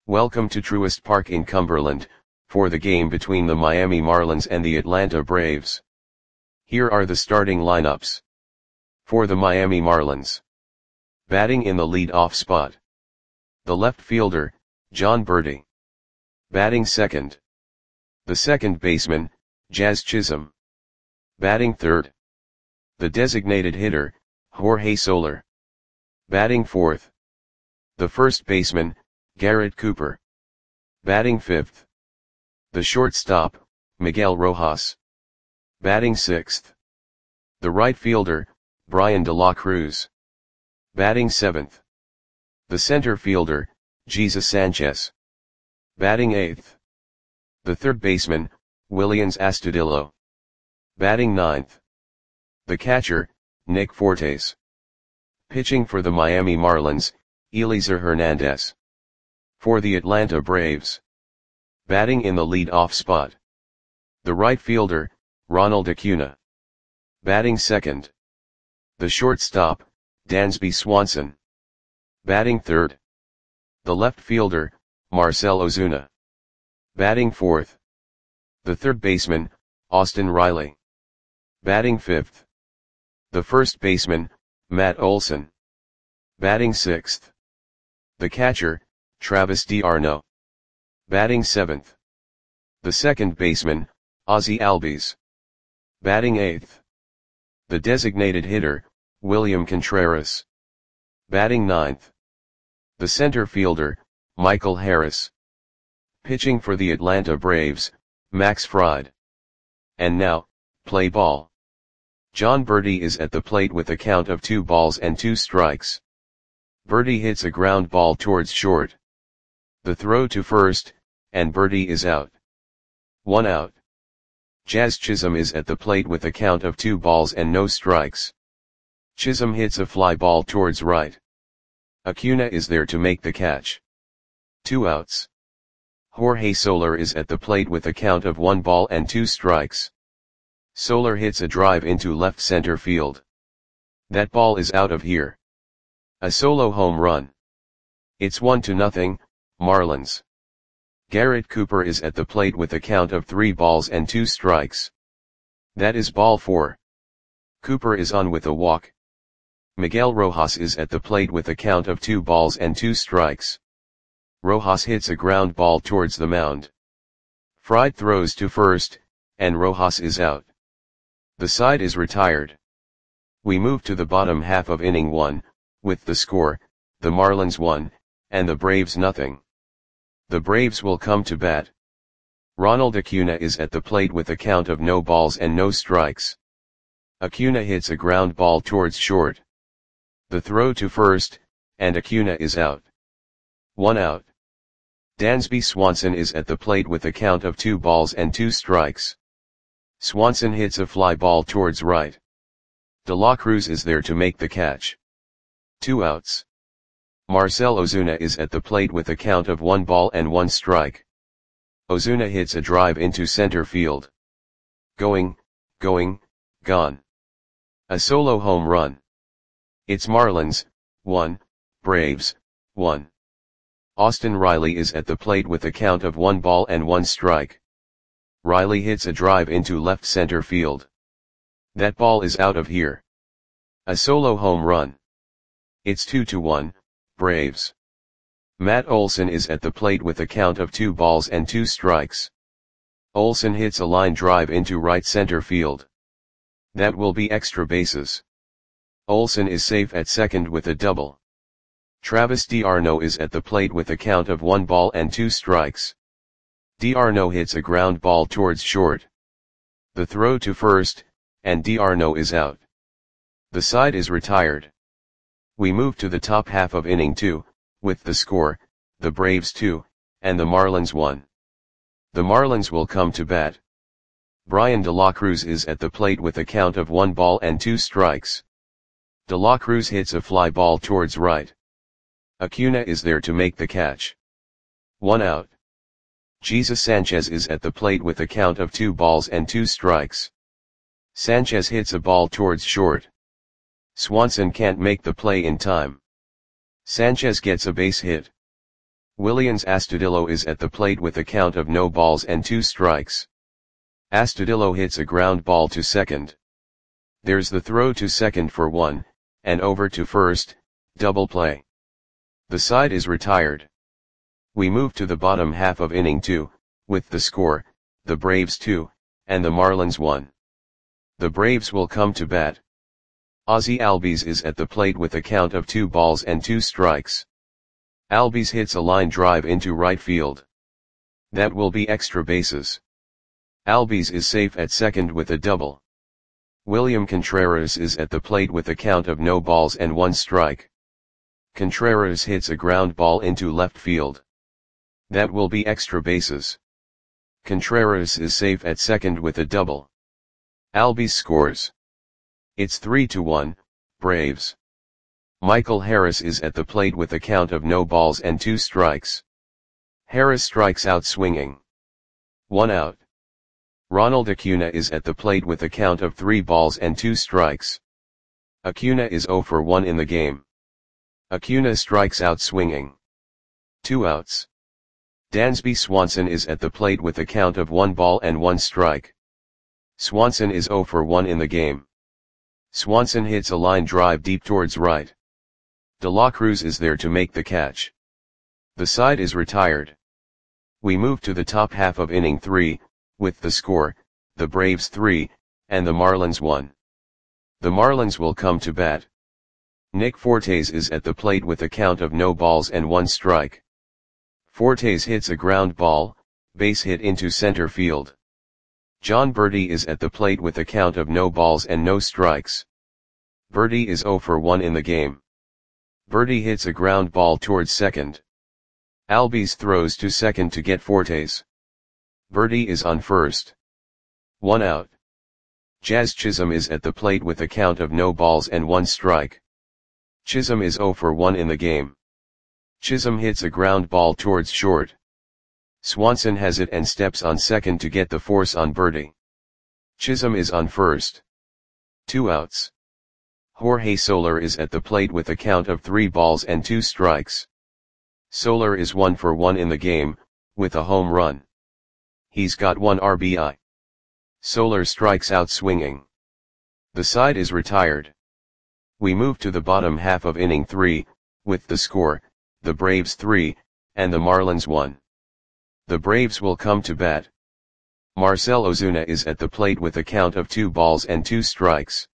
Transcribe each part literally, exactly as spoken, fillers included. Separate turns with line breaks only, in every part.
Welcome to Truist Park in Cumberland, for the game between the Miami Marlins and the Atlanta Braves. Here are the starting lineups. For the Miami Marlins. Batting in the lead-off spot. The left fielder, Jon Berti. Batting second. The second baseman, Jazz Chisholm. Batting third. The designated hitter, Jorge Soler. Batting fourth. The first baseman, Garrett Cooper. Batting fifth. The shortstop, Miguel Rojas. Batting sixth. The right fielder, Bryan De La Cruz. Batting seventh. The center fielder, Jesus Sanchez. Batting eighth. The third baseman, Willians Astudillo. Batting ninth. The catcher, Nick Fortes. Pitching for the Miami Marlins, Elieser Hernandez. For the Atlanta Braves. Batting in the lead-off spot. The right fielder, Ronald Acuna. Batting second. The shortstop, Dansby Swanson. Batting third. The left fielder, Marcell Ozuna. Batting fourth. The third baseman, Austin Riley. Batting fifth. The first baseman, Matt Olson. Batting sixth. The catcher, Travis d'Arnaud. Batting seventh. The second baseman, Ozzie Albies. Batting eighth. The designated hitter, William Contreras. Batting ninth. The center fielder, Michael Harris. Pitching for the Atlanta Braves, Max Fried. And now, play ball. Jon Berti is at the plate with a count of two balls and two strikes. Berti hits a ground ball towards short. The throw to first, and Berti is out. One out. Jazz Chisholm is at the plate with a count of two balls and no strikes. Chisholm hits a fly ball towards right. Acuna is there to make the catch. Two outs. Jorge Soler is at the plate with a count of one ball and two strikes. Soler hits a drive into left center field. That ball is out of here. A solo home run. It's one to nothing, Marlins. Garrett Cooper is at the plate with a count of three balls and two strikes. That is ball four. Cooper is on with a walk. Miguel Rojas is at the plate with a count of two balls and two strikes. Rojas hits a ground ball towards the mound. Fried throws to first, and Rojas is out. The side is retired. We move to the bottom half of inning one, with the score, the Marlins one, and the Braves nothing. The Braves will come to bat. Ronald Acuna is at the plate with a count of no balls and no strikes. Acuna hits a ground ball towards short. The throw to first, and Acuna is out. One out. Dansby Swanson is at the plate with a count of two balls and two strikes. Swanson hits a fly ball towards right. De La Cruz is there to make the catch. Two outs. Marcell Ozuna is at the plate with a count of one ball and one strike. Ozuna hits a drive into center field. Going, going, gone. A solo home run. It's Marlins, one, Braves, one. Austin Riley is at the plate with a count of one ball and one strike. Riley hits a drive into left center field. That ball is out of here. A solo home run. It's two to one, Braves. Matt Olson is at the plate with a count of two balls and two strikes. Olson hits a line drive into right center field. That will be extra bases. Olson is safe at second with a double. Travis d'Arnaud is at the plate with a count of one ball and two strikes. d'Arnaud hits a ground ball towards short. The throw to first, and d'Arnaud is out. The side is retired. We move to the top half of inning two, with the score, the Braves two, and the Marlins one. The Marlins will come to bat. Bryan De La Cruz is at the plate with a count of one ball and two strikes. De La Cruz hits a fly ball towards right. Acuna is there to make the catch. One out. Jesus Sanchez is at the plate with a count of two balls and two strikes. Sanchez hits a ball towards short. Swanson can't make the play in time. Sanchez gets a base hit. Willians Astudillo is at the plate with a count of no balls and two strikes. Astudillo hits a ground ball to second. There's the throw to second for one, and over to first, double play. The side is retired. We move to the bottom half of inning two, with the score, the Braves two, and the Marlins one. The Braves will come to bat. Ozzie Albies is at the plate with a count of two balls and two strikes. Albies hits a line drive into right field. That will be extra bases. Albies is safe at second with a double. William Contreras is at the plate with a count of no balls and one strike. Contreras hits a ground ball into left field. That will be extra bases. Contreras is safe at second with a double. Albies scores. It's three to one, Braves. Michael Harris is at the plate with a count of no balls and two strikes. Harris strikes out swinging. One out. Ronald Acuna is at the plate with a count of three balls and two strikes. Acuna is zero for one in the game. Acuna strikes out swinging. Two outs. Dansby Swanson is at the plate with a count of one ball and one strike. Swanson is zero for one in the game. Swanson hits a line drive deep towards right. De La Cruz is there to make the catch. The side is retired. We move to the top half of inning three, with the score, the Braves three, and the Marlins one. The Marlins will come to bat. Nick Fortes is at the plate with a count of no balls and one strike. Fortes hits a ground ball, base hit into center field. John Berti is at the plate with a count of no balls and no strikes. Berti is zero for one in the game. Berti hits a ground ball towards second. Albies throws to second to get Fortes. Berti is on first. One out. Jazz Chisholm is at the plate with a count of no balls and one strike. Chisholm is zero for one in the game. Chisholm hits a ground ball towards short. Swanson has it and steps on second to get the force on Berti. Chisholm is on first. Two outs. Jorge Soler is at the plate with a count of three balls and two strikes. Soler is one for one in the game, with a home run. He's got one R B I. Soler strikes out swinging. The side is retired. We move to the bottom half of inning three, with the score, the Braves three, and the Marlins one. The Braves will come to bat. Marcell Ozuna is at the plate with a count of two balls and two strikes.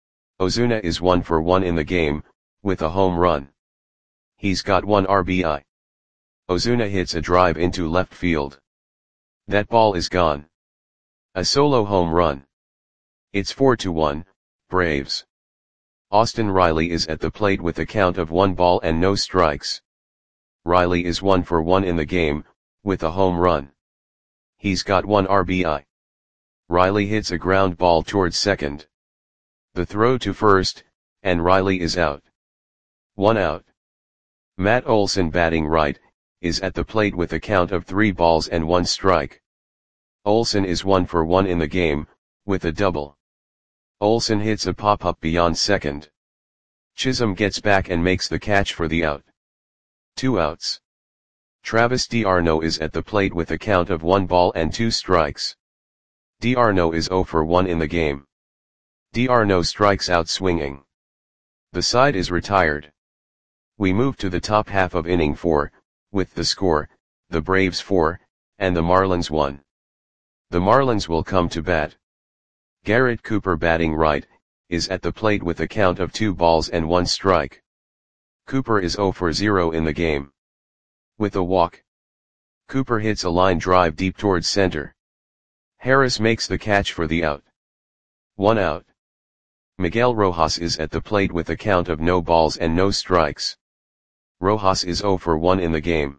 Ozuna is one for one in the game, with a home run. He's got one R B I. Ozuna hits a drive into left field. That ball is gone. A solo home run. It's four to one, Braves. Austin Riley is at the plate with a count of one ball and no strikes. Riley is one for one in the game, with a home run. He's got one R B I. Riley hits a ground ball towards second. The throw to first, and Riley is out. One out. Matt Olson batting right, is at the plate with a count of three balls and one strike. Olson is one for one in the game, with a double. Olson hits a pop-up beyond second. Chisholm gets back and makes the catch for the out. Two outs. Travis d'Arnaud is at the plate with a count of one ball and two strikes. d'Arnaud is zero for one in the game. d'Arnaud strikes out swinging. The side is retired. We move to the top half of inning four, with the score, the Braves four, and the Marlins one. The Marlins will come to bat. Garrett Cooper batting right, is at the plate with a count of two balls and one strike. Cooper is zero for zero in the game. With a walk. Cooper hits a line drive deep towards center. Harris makes the catch for the out. One out. Miguel Rojas is at the plate with a count of no balls and no strikes. Rojas is zero for one in the game.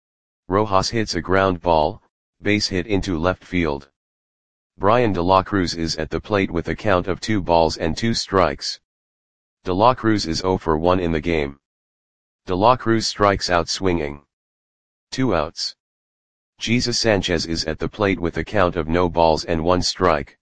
Rojas hits a ground ball, base hit into left field. Brian De La Cruz is at the plate with a count of two balls and two strikes. De La Cruz is zero for one in the game. De La Cruz strikes out swinging. Two outs. Jesus Sanchez is at the plate with a count of no balls and one strike.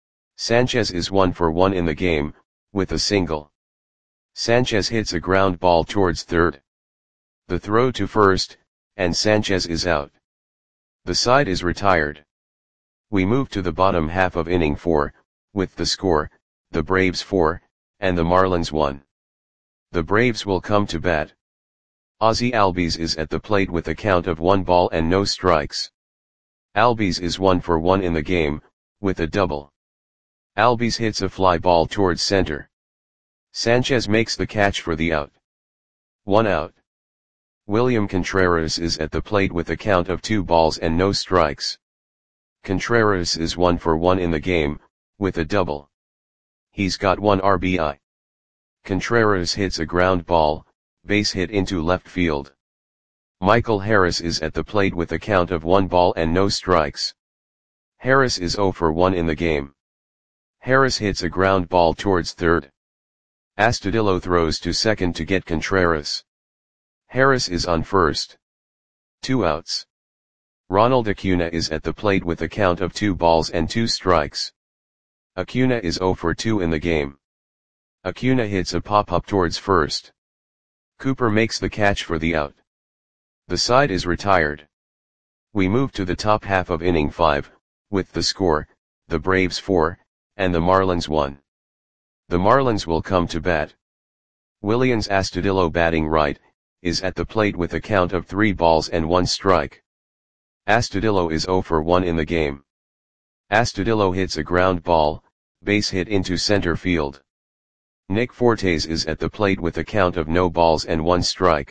Sanchez is one for one in the game, with a single. Sanchez hits a ground ball towards third. The throw to first, and Sanchez is out. The side is retired. We move to the bottom half of inning four, with the score, the Braves four, and the Marlins one. The Braves will come to bat. Ozzie Albies is at the plate with a count of one ball and no strikes. Albies is one for one in the game, with a double. Albies hits a fly ball towards center. Sanchez makes the catch for the out. One out. William Contreras is at the plate with a count of two balls and no strikes. Contreras is one for one in the game, with a double. He's got one R B I. Contreras hits a ground ball, base hit into left field. Michael Harris is at the plate with a count of one ball and no strikes. Harris is zero for one in the game. Harris hits a ground ball towards third. Astudillo throws to second to get Contreras. Harris is on first. Two outs. Ronald Acuna is at the plate with a count of two balls and two strikes. Acuna is zero for two in the game. Acuna hits a pop-up towards first. Cooper makes the catch for the out. The side is retired. We move to the top half of inning five, with the score, the Braves four, and the Marlins one. The Marlins will come to bat. Willians Astudillo, batting right, is at the plate with a count of three balls and one strike. Astudillo is zero for one in the game. Astudillo hits a ground ball, base hit into center field. Nick Fortes is at the plate with a count of no balls and one strike.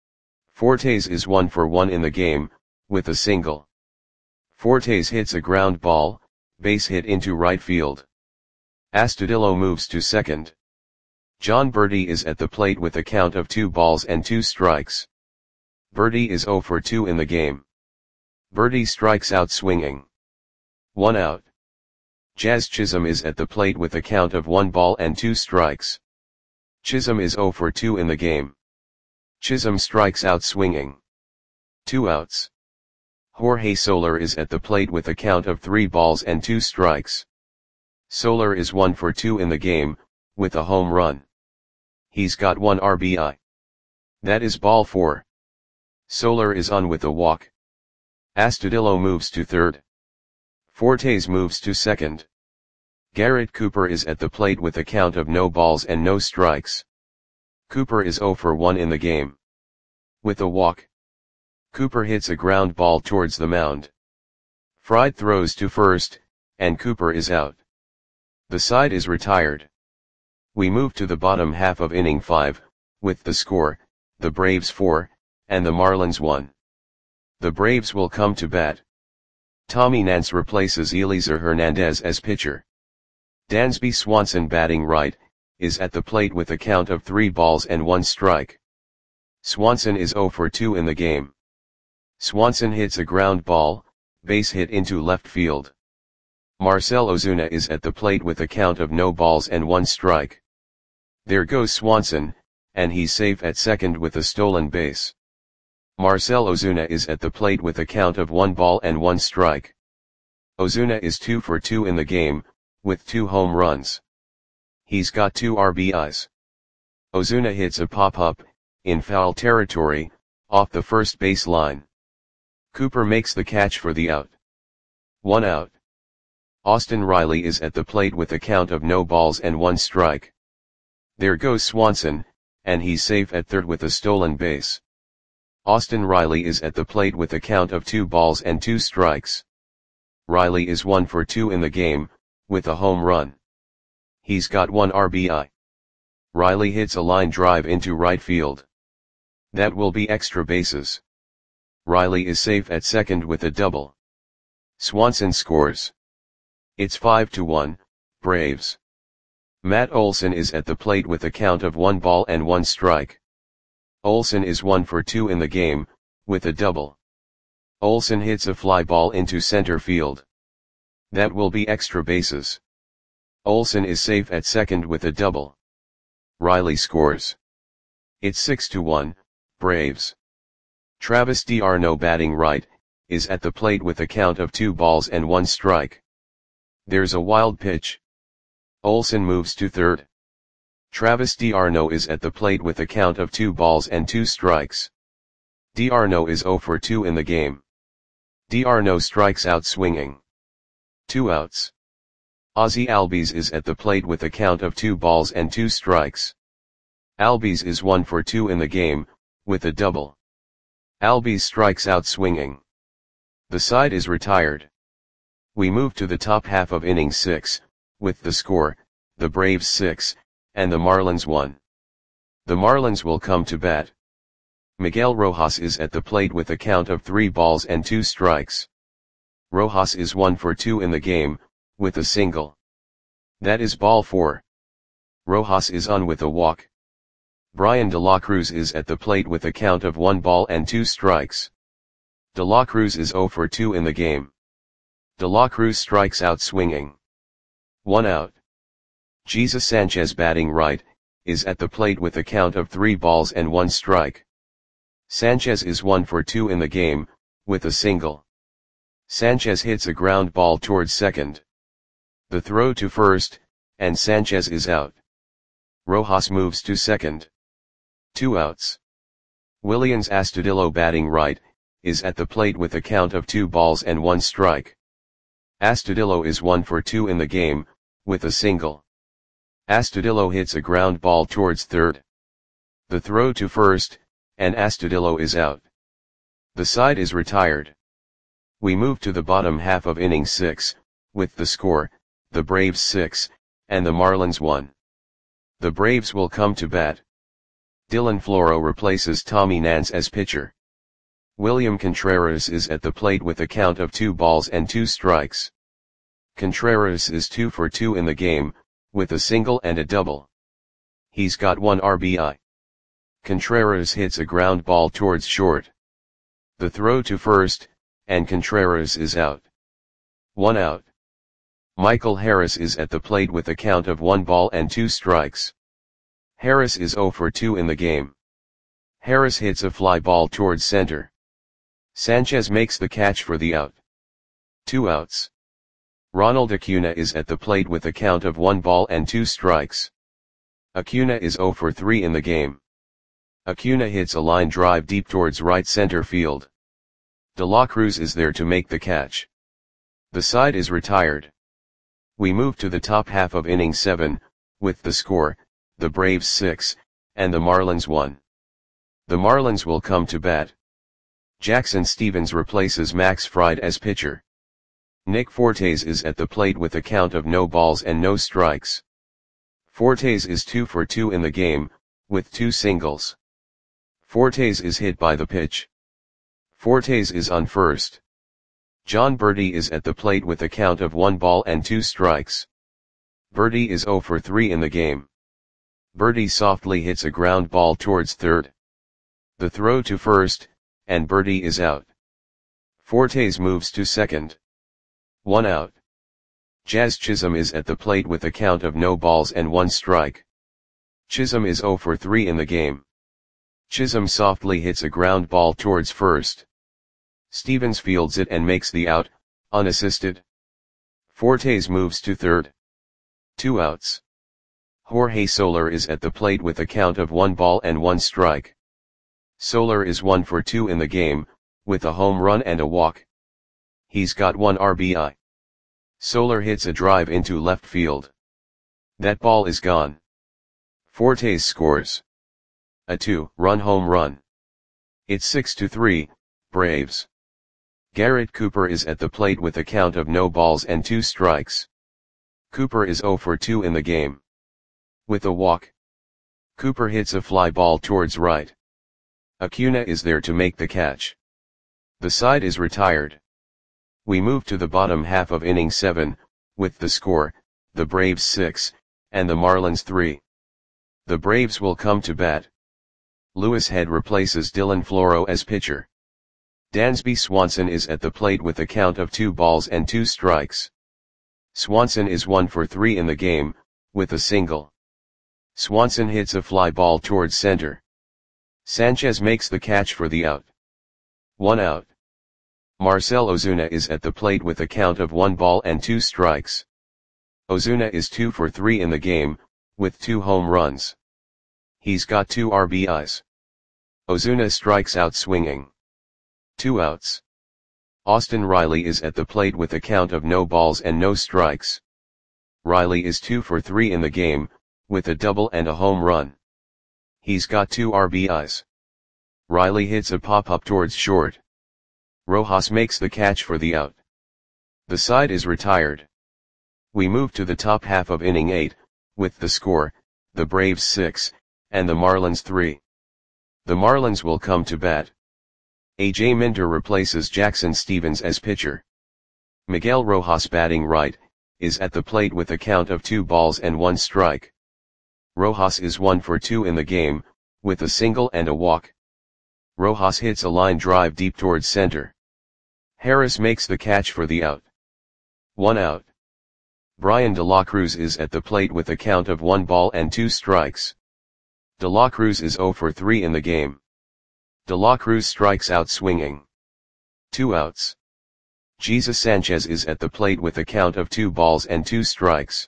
Fortes is one for one in the game, with a single. Fortes hits a ground ball, base hit into right field. Astudillo moves to second. John Berti is at the plate with a count of two balls and two strikes. Berti is zero for two in the game. Berti strikes out swinging. One out. Jazz Chisholm is at the plate with a count of one ball and two strikes. Chisholm is zero for two in the game. Chisholm strikes out swinging. Two outs. Jorge Soler is at the plate with a count of three balls and two strikes. Soler is one for two in the game, with a home run. He's got one R B I. That is ball four. Soler is on with a walk. Astudillo moves to third. Fortes moves to second. Garrett Cooper is at the plate with a count of no balls and no strikes. Cooper is zero for one in the game. With a walk. Cooper hits a ground ball towards the mound. Fried throws to first, and Cooper is out. The side is retired. We move to the bottom half of inning five, with the score, the Braves four, and the Marlins one. The Braves will come to bat. Tommy Nance replaces Eliezer Hernandez as pitcher. Dansby Swanson, batting right, is at the plate with a count of three balls and one strike. Swanson is zero for two in the game. Swanson hits a ground ball, base hit into left field. Marcell Ozuna is at the plate with a count of no balls and one strike. There goes Swanson, and he's safe at second with a stolen base. Marcell Ozuna is at the plate with a count of one ball and one strike. Ozuna is two for two in the game, with two home runs. He's got two R B Is. Ozuna hits a pop-up, in foul territory, off the first base line. Cooper makes the catch for the out. One out. Austin Riley is at the plate with a count of no balls and one strike. There goes Swanson, and he's safe at third with a stolen base. Austin Riley is at the plate with a count of two balls and two strikes. Riley is one for two in the game, with a home run. He's got one R B I. Riley hits a line drive into right field. That will be extra bases. Riley is safe at second with a double. Swanson scores. It's five to one, Braves. Matt Olson is at the plate with a count of one ball and one strike. Olson is one for two in the game, with a double. Olson hits a fly ball into center field. That will be extra bases. Olson is safe at second with a double. Riley scores. It's six to one, Braves. Travis d'Arnaud, batting right, is at the plate with a count of two balls and one strike. There's a wild pitch. Olson moves to third. Travis d'Arnaud is at the plate with a count of two balls and two strikes. D'Arnaud is zero for two in the game. D'Arnaud strikes out swinging. Two outs. Ozzy Albies is at the plate with a count of two balls and two strikes. Albies is one for two in the game, with a double. Albies strikes out swinging. The side is retired. We move to the top half of inning six, with the score, the Braves six, and the Marlins one. The Marlins will come to bat. Miguel Rojas is at the plate with a count of three balls and two strikes. Rojas is one for two in the game, with a single. That is ball four. Rojas is on with a walk. Brian De La Cruz is at the plate with a count of one ball and two strikes. De La Cruz is zero for two in the game. De La Cruz strikes out swinging. One out. Jesus Sanchez, batting right, is at the plate with a count of three balls and one strike. Sanchez is one for two in the game, with a single. Sanchez hits a ground ball towards second. The throw to first, and Sanchez is out. Rojas moves to second. Two outs. Willians Astudillo, batting right, is at the plate with a count of two balls and one strike. Astudillo is one for two in the game, with a single. Astudillo hits a ground ball towards third. The throw to first, and Astudillo is out. The side is retired. We move to the bottom half of inning six, with the score, the Braves six, and the Marlins one. The Braves will come to bat. Dylan Floro replaces Tommy Nance as pitcher. William Contreras is at the plate with a count of two balls and two strikes. Contreras is two for two in the game, with a single and a double. He's got one R B I. Contreras hits a ground ball towards short. The throw to first, and Contreras is out. One out. Michael Harris is at the plate with a count of one ball and two strikes. Harris is zero for two in the game. Harris hits a fly ball towards center. Sanchez makes the catch for the out. Two outs. Ronald Acuna is at the plate with a count of one ball and two strikes. Acuna is zero for three in the game. Acuna hits a line drive deep towards right center field. De La Cruz is there to make the catch. The side is retired. We move to the top half of inning seven, with the score, the Braves six, and the Marlins one. The Marlins will come to bat. Jackson Stevens replaces Max Fried as pitcher. Nick Fortes is at the plate with a count of no balls and no strikes. Fortes is two for two in the game, with two singles. Fortes is hit by the pitch. Fortes is on first. John Berti is at the plate with a count of one ball and two strikes. Berti is zero for three in the game. Berti softly hits a ground ball towards third. The throw to first, and Berti is out. Fortes moves to second. One out. Jazz Chisholm is at the plate with a count of no balls and one strike. Chisholm is zero for three in the game. Chisholm softly hits a ground ball towards first. Stevens fields it and makes the out, unassisted. Fortes moves to third. Two outs. Jorge Soler is at the plate with a count of one ball and one strike. Soler is one for two in the game, with a home run and a walk. He's got one R B I. Soler hits a drive into left field. That ball is gone. Fortes scores a two-run home run. It's six to three, Braves. Garrett Cooper is at the plate with a count of no balls and two strikes. Cooper is zero for two in the game. With a walk. Cooper hits a fly ball towards right. Acuna is there to make the catch. The side is retired. We move to the bottom half of inning seven, with the score, the Braves six, and the Marlins three. The Braves will come to bat. Lewis Head replaces Dylan Floro as pitcher. Dansby Swanson is at the plate with a count of two balls and two strikes. Swanson is one for three in the game, with a single. Swanson hits a fly ball towards center. Sanchez makes the catch for the out. One out. Marcell Ozuna is at the plate with a count of one ball and two strikes. Ozuna is two for three in the game, with two home runs. He's got two R B Is. Ozuna strikes out swinging. Two outs. Austin Riley is at the plate with a count of no balls and no strikes. Riley is two for three in the game, with a double and a home run. He's got two R B Is. Riley hits a pop-up towards short. Rojas makes the catch for the out. The side is retired. We move to the top half of inning eight, with the score, the Braves six, and the Marlins three. The Marlins will come to bat. A J Minter replaces Jackson Stevens as pitcher. Miguel Rojas, batting right, is at the plate with a count of two balls and one strike. Rojas is one for two in the game, with a single and a walk. Rojas hits a line drive deep towards center. Harris makes the catch for the out. One out. Brian De La Cruz is at the plate with a count of one ball and two strikes. De La Cruz is zero for three in the game. De La Cruz strikes out swinging. Two outs. Jesus Sanchez is at the plate with a count of two balls and two strikes.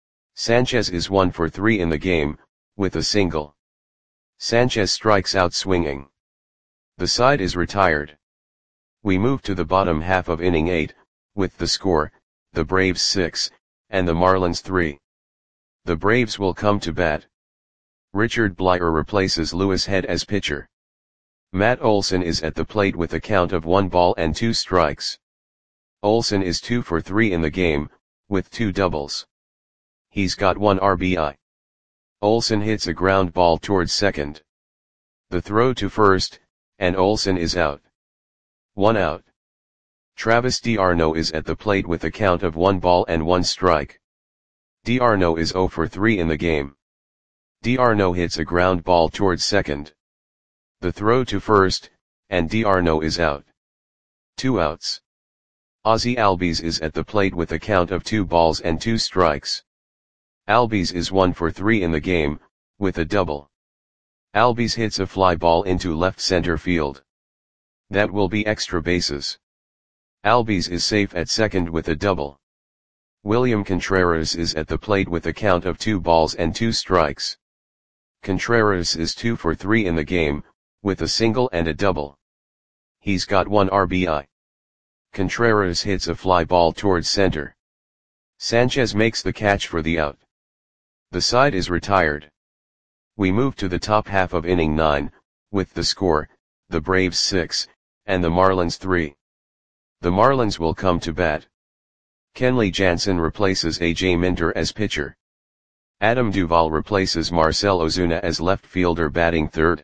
Sanchez is one for three in the game, with a single. Sanchez strikes out swinging. The side is retired. We move to the bottom half of inning eight, with the score, the Braves six, and the Marlins three. The Braves will come to bat. Richard Bleier replaces Louis Head as pitcher. Matt Olson is at the plate with a count of one ball and two strikes. Olson is two for three in the game, with two doubles. He's got one R B I. Olson hits a ground ball towards second. The throw to first, and Olson is out. One out. Travis d'Arnaud is at the plate with a count of one ball and one strike. d'Arnaud is zero for three in the game. d'Arnaud hits a ground ball towards second. The throw to first, and d'Arnaud is out. Two outs. Ozzie Albies is at the plate with a count of two balls and two strikes. Albies is one for three in the game, with a double. Albies hits a fly ball into left center field. That will be extra bases. Albies is safe at second with a double. William Contreras is at the plate with a count of two balls and two strikes. Contreras is two for three in the game, with a single and a double. He's got one R B I. Contreras hits a fly ball towards center. Sanchez makes the catch for the out. The side is retired. We move to the top half of inning nine, with the score, the Braves six, and the Marlins three. The Marlins will come to bat. Kenley Jansen replaces A J Minter as pitcher. Adam Duvall replaces Marcell Ozuna as left fielder, batting third.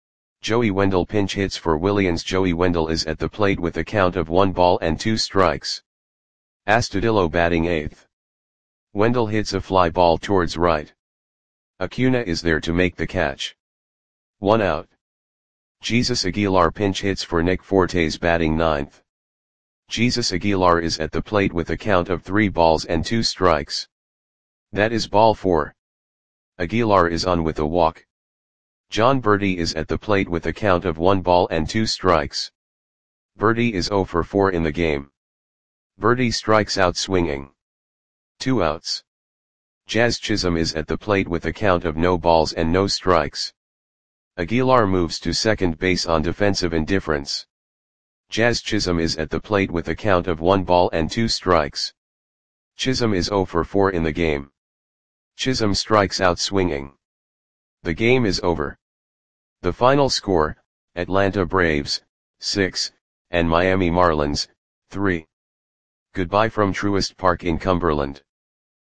Joey Wendle pinch hits for Williams. Joey Wendle is at the plate with a count of one ball and two strikes. Astudillo batting eighth. Wendle hits a fly ball towards right. Acuna is there to make the catch. One out. Jesus Aguilar pinch hits for Nick Fortes, batting ninth. Jesus Aguilar is at the plate with a count of three balls and two strikes. That is ball four. Aguilar is on with a walk. John Berti is at the plate with a count of one ball and two strikes. Berti is zero for four in the game. Berti strikes out swinging. Two outs. Jazz Chisholm is at the plate with a count of no balls and no strikes. Aguilar moves to second base on defensive indifference. Jazz Chisholm is at the plate with a count of one ball and two strikes. Chisholm is zero for four in the game. Chisholm strikes out swinging. The game is over. The final score, Atlanta Braves, six, and Miami Marlins, three. Goodbye from Truist Park in Cumberland.